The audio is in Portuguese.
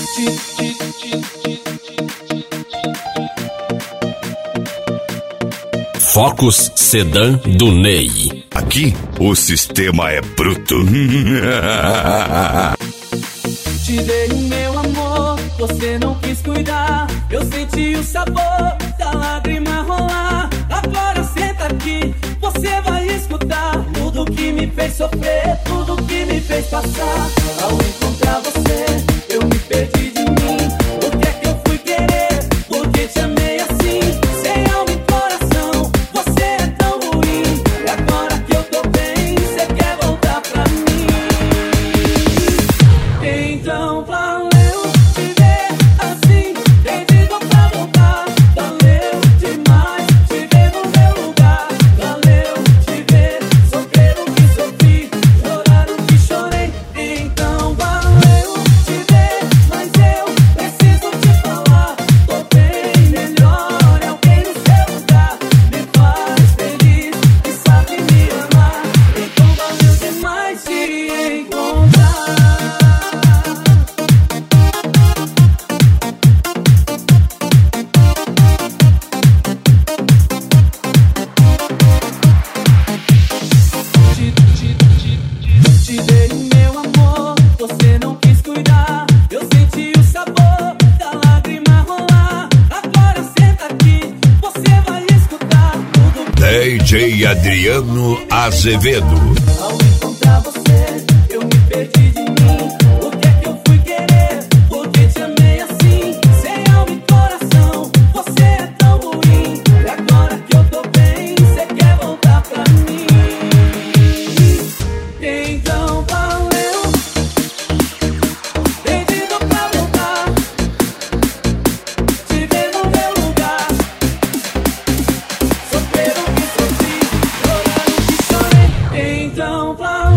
Focus Sedan do Ney. Aqui o sistema é bruto. Te dei o meu amor, você não quis cuidar. Eu senti o sabor da lágrima rolar. Agora senta aqui, você vai escutar tudo que me fez sofrer, tudo que me fez passar. Ao encontrar você, eu me perdi de mim. O que é que eu fui querer? Porque te amei assim, sem alma e coração. Você é tão ruim. E agora que eu tô bem, você quer voltar pra mim. Então valeu te ver assim, perdido pra voltar. Valeu demais te ver no meu lugar. Valeu te ver sofrer o que sofri, chorar o que chorei. Então valeu te ver, mas eu preciso te falar. Tô bem melhor, é alguém no seu lugar. Me faz feliz e sabe me amar. Então valeu demais te encontrar. Te dei o meu amor, você não quis cuidar. Eu senti o sabor da lágrima rolar. Agora senta aqui, você vai escutar tudo. DJ Adriano Azevedo. Ao encontrar você, eu me perdi de mim. O que é que eu fui querer? Porque te amei assim, sem alma e coração. Você é tão ruim. E agora que eu tô bem, você quer voltar pra mim. Então valeu, perdido pra voltar. Te ver no meu lugar. Sofrer o que sofri, chorar o que chorei. Então valeu.